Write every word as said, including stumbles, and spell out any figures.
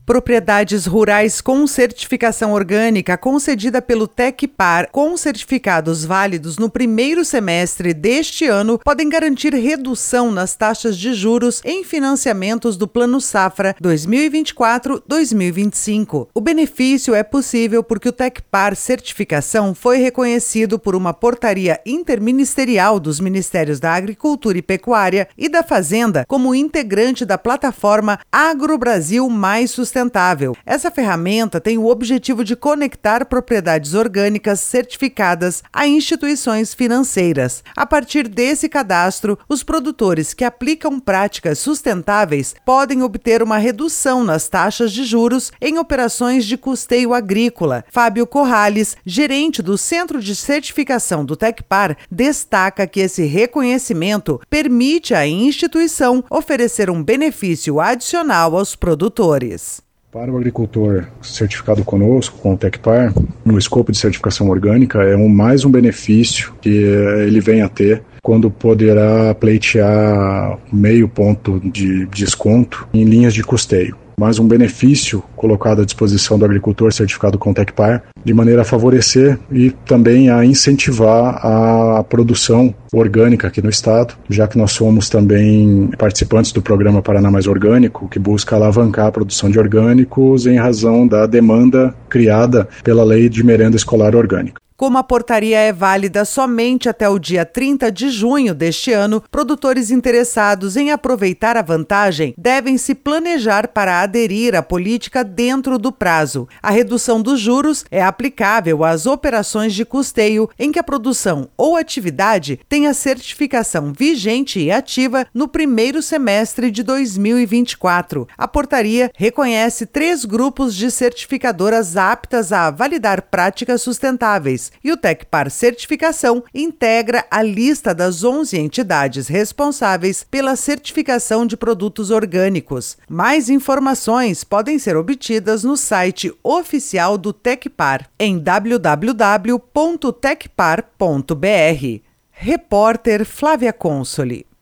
Propriedades rurais com certificação orgânica concedida pelo Tecpar com certificados válidos no primeiro semestre deste ano podem garantir redução nas taxas de juros em financiamentos do Plano Safra dois mil e vinte e quatro a dois mil e vinte e cinco. O benefício é possível porque o Tecpar Certificação foi reconhecido por uma portaria interministerial dos Ministérios da Agricultura e Pecuária e da Fazenda como integrante da plataforma AgroBrasil Mais Sustentável. Sustentável. Essa ferramenta tem o objetivo de conectar propriedades orgânicas certificadas a instituições financeiras. A partir desse cadastro, os produtores que aplicam práticas sustentáveis podem obter uma redução nas taxas de juros em operações de custeio agrícola. Fábio Corrales, gerente do Centro de Certificação do Tecpar, destaca que esse reconhecimento permite à instituição oferecer um benefício adicional aos produtores. Para o agricultor certificado conosco, com o Tecpar, no escopo de certificação orgânica, é um, mais um benefício que ele vem a ter quando poderá pleitear meio ponto de desconto em linhas de custeio. Mais um benefício colocado à disposição do agricultor certificado com o Tecpar, de maneira a favorecer e também a incentivar a produção orgânica aqui no estado, já que nós somos também participantes do programa Paraná Mais Orgânico, que busca alavancar a produção de orgânicos em razão da demanda criada pela Lei de Merenda Escolar Orgânica. Como a portaria é válida somente até o dia trinta de junho deste ano, produtores interessados em aproveitar a vantagem devem se planejar para aderir à política dentro do prazo. A redução dos juros é aplicável às operações de custeio em que a produção ou atividade tem a certificação vigente e ativa no primeiro semestre de dois mil e vinte e quatro. A portaria reconhece três grupos de certificadoras aptas a validar práticas sustentáveis. E o Tecpar Certificação integra a lista das onze entidades responsáveis pela certificação de produtos orgânicos. Mais informações podem ser obtidas no site oficial do Tecpar, em w w w ponto tecpar ponto b r. Repórter Flávia Consoli.